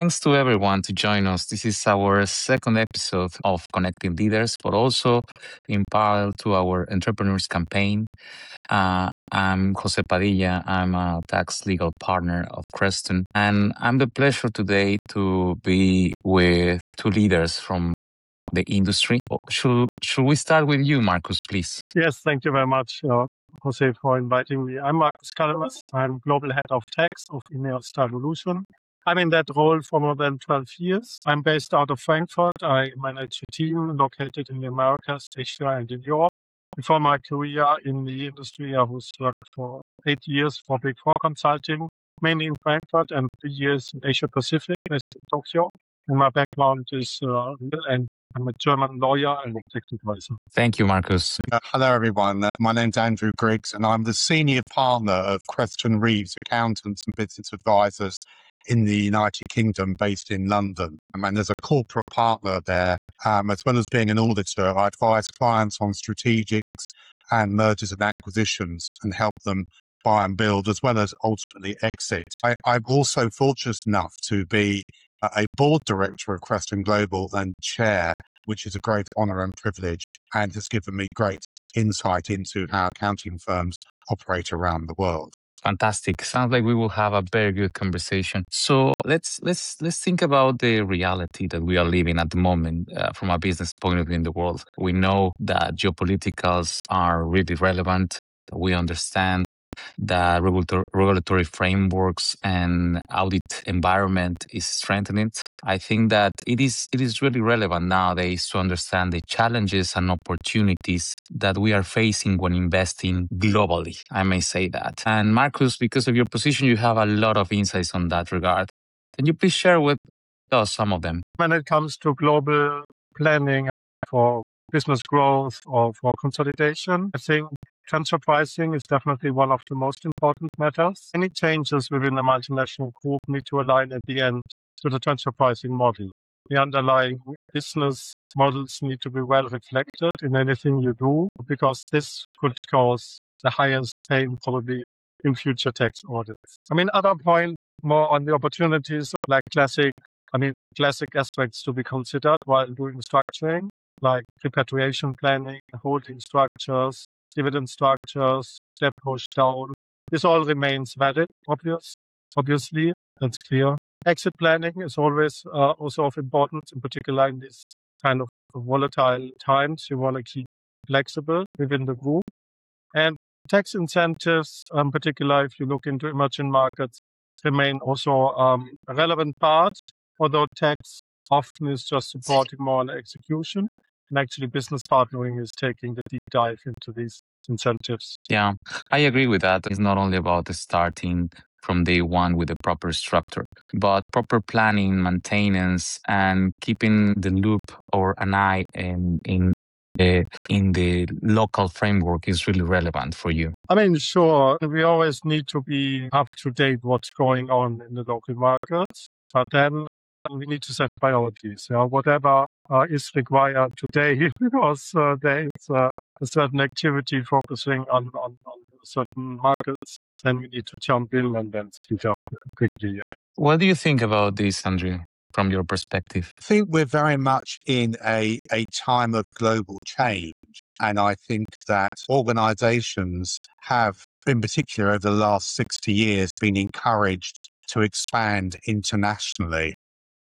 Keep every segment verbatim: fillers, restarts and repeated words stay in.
Thanks to everyone to join us. This is our second episode of Connecting Leaders, but also in parallel to our entrepreneurs campaign. Uh, I'm Jose Padilla. I'm a tax legal partner of Creston, and I'm the pleasure today to be with two leaders from the industry. Should should we start with you, Marcus, please? Yes, thank you very much, uh, Jose, for inviting me. I'm Marcus Kalmas. I'm Global Head of Tax of Ineos Starvolution. I'm in that role for more than twelve years. I'm based out of Frankfurt. I manage a team located in the Americas, Asia, and in Europe. Before my career in the industry, I was worked for eight years for Big Four Consulting, mainly in Frankfurt, and three years in Asia Pacific, based in Tokyo. And my background is uh, real and I'm a German lawyer and tax advisor. Thank you, Marcus. Uh, hello, everyone. Uh, my name's Andrew Griggs, and I'm the senior partner of Creston Reeves Accountants and Business Advisors in the United Kingdom, based in London. And as a corporate partner there, um, as well as being an auditor, I advise clients on strategics and mergers and acquisitions and help them buy and build, as well as ultimately exit. I, I'm also fortunate enough to be a board director of Creston Global and chair, which is a great honor and privilege, and has given me great insight into how accounting firms operate around the world. Fantastic. Sounds like we will have a very good conversation. So let's let's let's think about the reality that we are living at the moment uh, from a business point of view in the world. We know that geopoliticals are really relevant. We understand that regulator, regulatory frameworks and audit environment is strengthening. I think that it is it is really relevant nowadays to understand the challenges and opportunities that we are facing when investing globally. I may say that. And Marcus, because of your position, you have a lot of insights on that regard. Can you please share with us some of them? When it comes to global planning for business growth or for consolidation, I think transfer pricing is definitely one of the most important matters. Any changes within a multinational group need to align at the end to the transfer pricing model. The underlying business models need to be well reflected in anything you do, because this could cause the highest pain probably in future tax audits. I mean, other point more on the opportunities, like classic, I mean, classic aspects to be considered while doing structuring, like repatriation planning, holding structures, dividend structures, debt push down. This all remains valid, obvious, obviously, that's clear. Exit planning is always uh, also of importance, in particular in these kind of volatile times. You want to keep flexible within the group. And tax incentives, in um, particular, if you look into emerging markets, remain also um, a relevant part, although tax often is just supporting more on execution. And actually, business partnering is taking the deep dive into these incentives. Yeah, I agree with that. It's not only about the starting from day one with a proper structure, but proper planning, maintenance, and keeping the loop or an eye in in the in the local framework is really relevant for you. I mean, sure, we always need to be up to date what's going on in the local markets, but then we need to set priorities. You know, whatever uh, is required today, because uh, there is uh, a certain activity focusing on, on, on certain markets, then we need to jump in and then speed up quickly. What do you think about this, Andrew, from your perspective? I think we're very much in a, a time of global change. And I think that organizations have, in particular over the last sixty years, been encouraged to expand internationally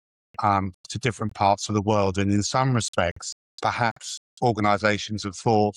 um, to different parts of the world. And in some respects, perhaps organizations have thought,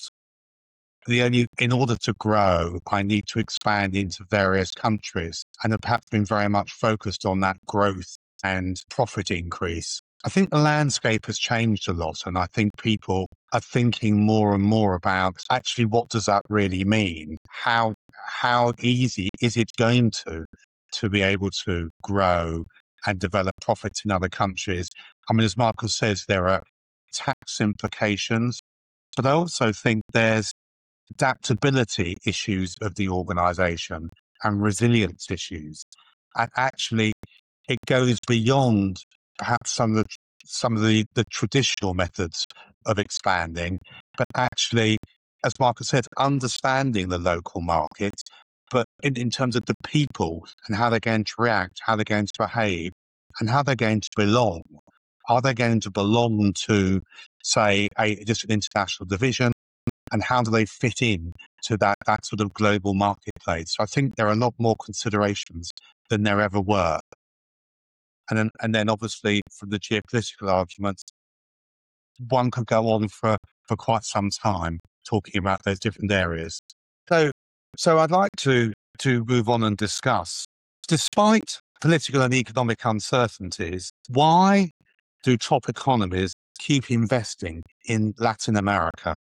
the only, in order to grow, I need to expand into various countries, and have perhaps been very much focused on that growth and profit increase. I think the landscape has changed a lot, and I think people are thinking more and more about actually what does that really mean? How how easy is it going to to be able to grow and develop profits in other countries? I mean, as Marcus says, there are tax implications, but I also think there's adaptability issues of the organization and resilience issues. And actually, it goes beyond perhaps some of the some of the, the traditional methods of expanding, but actually, as Marcus said, understanding the local market, but in, in terms of the people and how they're going to react, how they're going to behave, and how they're going to belong. Are they going to belong to, say, a just an international division? And how do they fit in to that, that sort of global marketplace? So I think there are a lot more considerations than there ever were. And then, and then obviously from the geopolitical arguments, one could go on for, for quite some time talking about those different areas. So, so I'd like to, to move on and discuss, despite political and economic uncertainties, why do top economies keep investing in Latin America?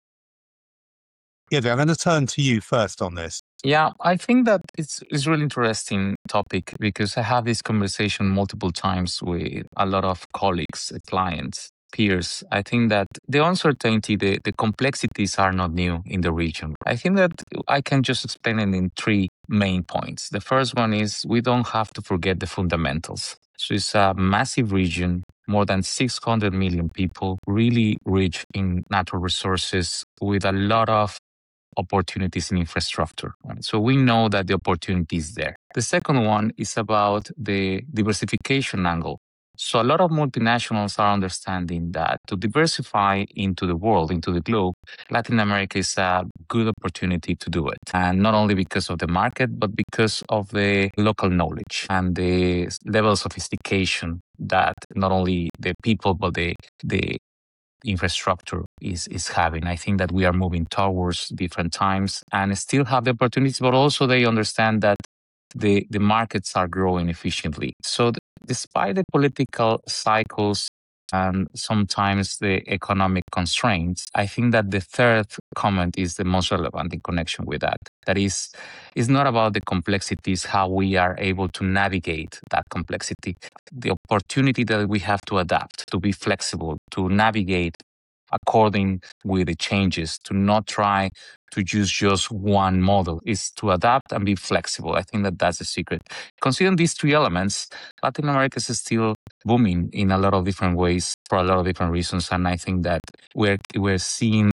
Yeah, I'm going to turn to you first on this. Yeah, I think that it's it's really interesting topic because I have this conversation multiple times with a lot of colleagues, clients, peers. I think that the uncertainty, the, the complexities are not new in the region. I think that I can just explain it in three main points. The first one is we don't have to forget the fundamentals. So it's a massive region, more than six hundred million people, really rich in natural resources with a lot of opportunities in infrastructure. Right? So we know that the opportunity is there. The second one is about the diversification angle. So a lot of multinationals are understanding that to diversify into the world, into the globe, Latin America is a good opportunity to do it. And not only because of the market, but because of the local knowledge and the level of sophistication that not only the people, but the, the infrastructure is is having. I think that we are moving towards different times and still have the opportunities, but also they understand that the, the markets are growing efficiently. So th- despite the political cycles and sometimes the economic constraints, I think that the third comment is the most relevant in connection with that. That is, is not about the complexities, how we are able to navigate that complexity, the opportunity that we have to adapt, to be flexible, to navigate according with the changes, to not try to use just one model, is to adapt and be flexible. I think that that's the secret. Considering these three elements, Latin America is still booming in a lot of different ways for a lot of different reasons. And I think that we're, we're seeing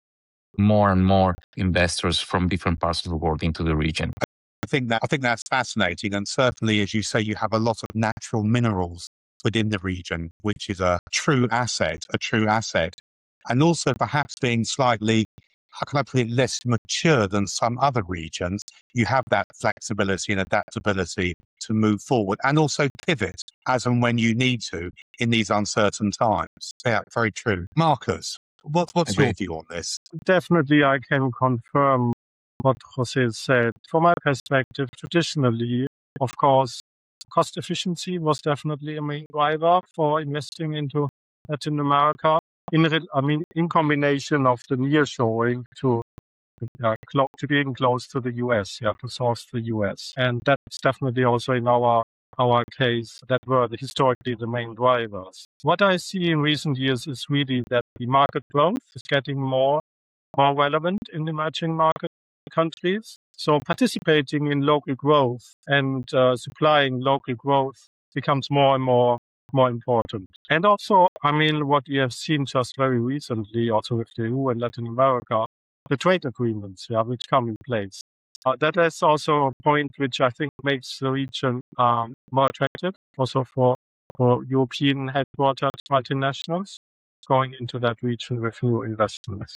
more and more investors from different parts of the world into the region. I think that I think that's fascinating. And certainly, as you say, you have a lot of natural minerals within the region, which is a true asset, a true asset. And also perhaps being slightly, how can I put it, less mature than some other regions, you have that flexibility and adaptability to move forward and also pivot as and when you need to in these uncertain times. Yeah, very true. Marcus, what, what's Agree. your view on this? Definitely, I can confirm what Jose said. From my perspective, traditionally, of course, cost efficiency was definitely a main driver for investing into Latin America. In, I mean, in combination of the nearshoring to uh, clo- to being close to the U S, yeah, to source the U S, and that's definitely also in our our case that were the, historically the main drivers. What I see in recent years is really that the market growth is getting more more relevant in emerging market countries. So participating in local growth and uh, supplying local growth becomes more and more more important. And also, I mean, what we have seen just very recently, also with the E U and Latin America, the trade agreements, yeah, which come in place. Uh, that is also a point which I think makes the region um, more attractive, also for, for European headquartered multinationals going into that region with new investments.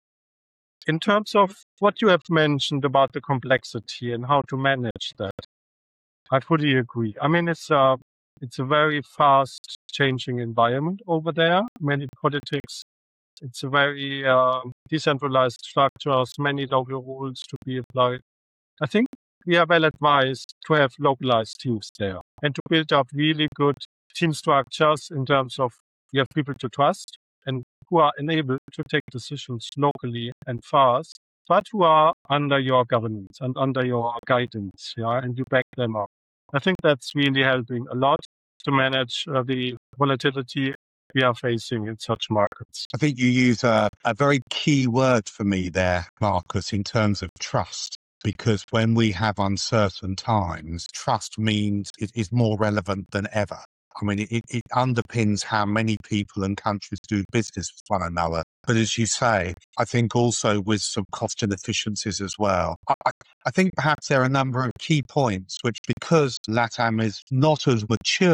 In terms of what you have mentioned about the complexity and how to manage that, I fully agree. I mean, it's a, it's a very fast changing environment over there. Many politics, it's a very uh, decentralized structures, many local rules to be applied. I think we are well advised to have localized teams there and to build up really good team structures in terms of you have people to trust and who are enabled to take decisions locally and fast, but who are under your governance and under your guidance, yeah, and you back them up. I think that's really helping a lot to manage uh, the volatility we are facing in such markets. I think you use a, a very key word for me there, Marcus, in terms of trust. Because when we have uncertain times, trust means it is more relevant than ever. I mean, it, it underpins how many people and countries do business with one another. But as you say, I think also with some cost inefficiencies as well. I, I, I think perhaps there are a number of key points which, because LATAM is not as mature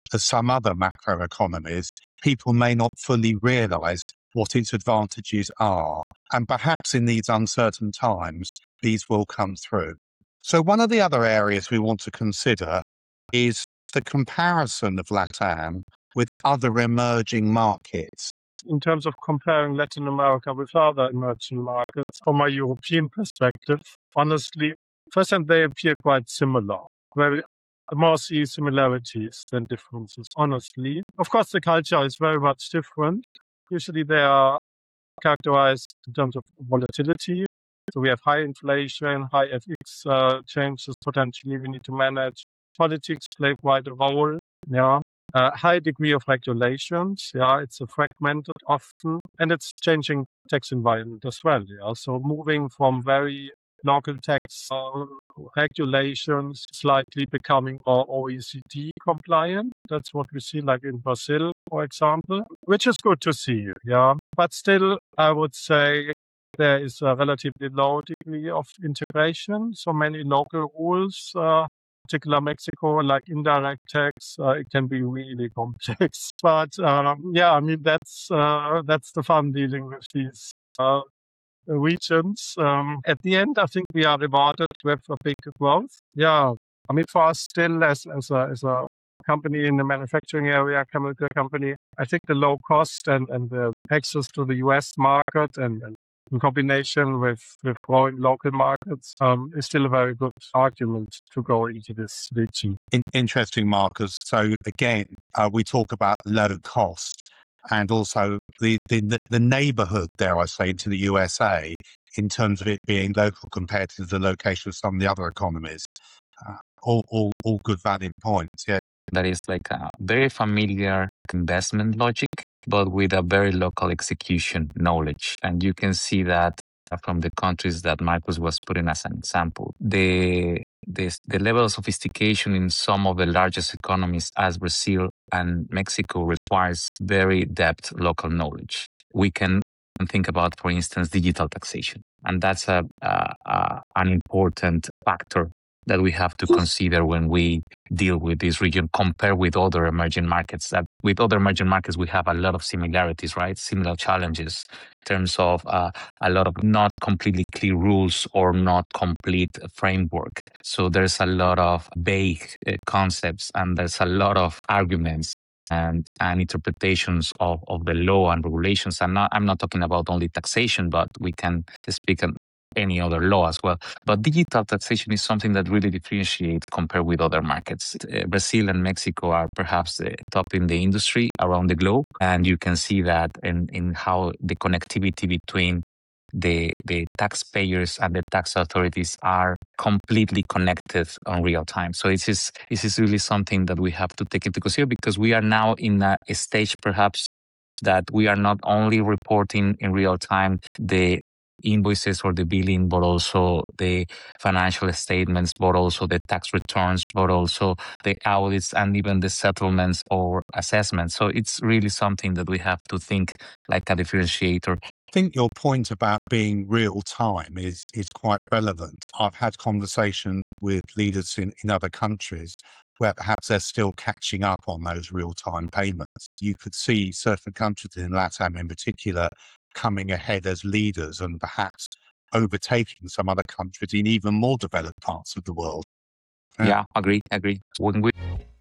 as some other macro economies, people may not fully realize what its advantages are. And perhaps in these uncertain times, these will come through. So one of the other areas we want to consider is the comparison of LATAM with other emerging markets. In terms of comparing Latin America with other emerging markets, from a European perspective, honestly, first time they appear quite similar. Very more see similarities than differences, honestly. Of course, the culture is very much different. Usually they are characterized in terms of volatility. So we have high inflation, high F X uh, changes potentially we need to manage. Politics play quite a role. Yeah. Uh, high degree of regulations. Yeah, it's a fragmented often, and it's changing tax environment as well. Yeah, so moving from very local tax uh, regulations, slightly becoming more O E C D compliant. That's what we see, like in Brazil, for example, which is good to see. Yeah, but still, I would say there is a relatively low degree of integration. So many local rules. Uh, particular Mexico, like indirect tax, uh, it can be really complex. But um, yeah, I mean, that's uh, that's the fun dealing with these uh, regions. Um, at the end, I think we are rewarded with a big growth. Yeah, I mean, for us still as, as, a, as a company in the manufacturing area, chemical company, I think the low cost and, and the access to the U S market and, and in combination with, with growing local markets, um, is still a very good argument to go into this region. In, interesting, Marcus. So again, uh, we talk about low cost and also the, the, the neighborhood, dare I say, to the U S A in terms of it being local compared to the location of some of the other economies. Uh, all, all, all good valid points. Yeah. That is like a very familiar investment logic, but with a very local execution knowledge. And you can see that from the countries that Marcus was putting as an example. The, the, the level of sophistication in some of the largest economies as Brazil and Mexico requires very depth local knowledge. We can think about, for instance, digital taxation. And that's a, a, a an important factor that we have to consider when we deal with this region, compared with other emerging markets. That with other emerging markets, we have a lot of similarities, right? Similar challenges in terms of uh, a lot of not completely clear rules or not complete framework. So there's a lot of vague uh, concepts, and there's a lot of arguments and, and interpretations of, of the law and regulations. I'm not, I'm not talking about only taxation, but we can speak on any other law as well. But digital taxation is something that really differentiates compared with other markets. Uh, Brazil and Mexico are perhaps the top in the industry around the globe. And you can see that in, in how the connectivity between the, the taxpayers and the tax authorities are completely connected on real time. So this is, this is really something that we have to take into consideration, because we are now in a, a stage perhaps that we are not only reporting in real time the invoices or the billing, but also the financial statements, but also the tax returns, but also the audits and even the settlements or assessments. So it's really something that we have to think like a differentiator. I think your point about being real time is, is quite relevant. I've had conversation with leaders in, in other countries where perhaps they're still catching up on those real time payments. You could see certain countries in LATAM in particular coming ahead as leaders and perhaps overtaking some other countries in even more developed parts of the world. Yeah, yeah agree, agree. When we